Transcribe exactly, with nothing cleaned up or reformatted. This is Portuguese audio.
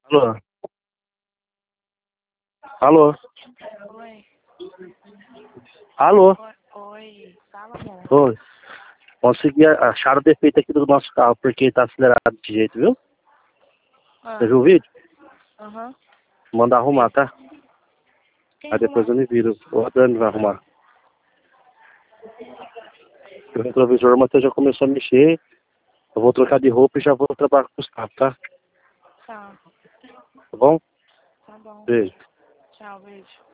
Alô? Alô? Oi. Alô? Oi. Oi. Fala, amor. Oi. Consegui achar o defeito aqui do nosso carro, porque tá acelerado desse jeito, viu? Você Ah. viu o vídeo? Aham. Manda arrumar, tá? Quem Aí depois arrumar? eu me viro. O Dani vai arrumar. O retrovisor, o Matheus já começou a mexer. Eu vou trocar de roupa e já vou trabalhar com os carros, tá? Tá. Tá bom? Tá bom. Beijo. Tchau, beijo.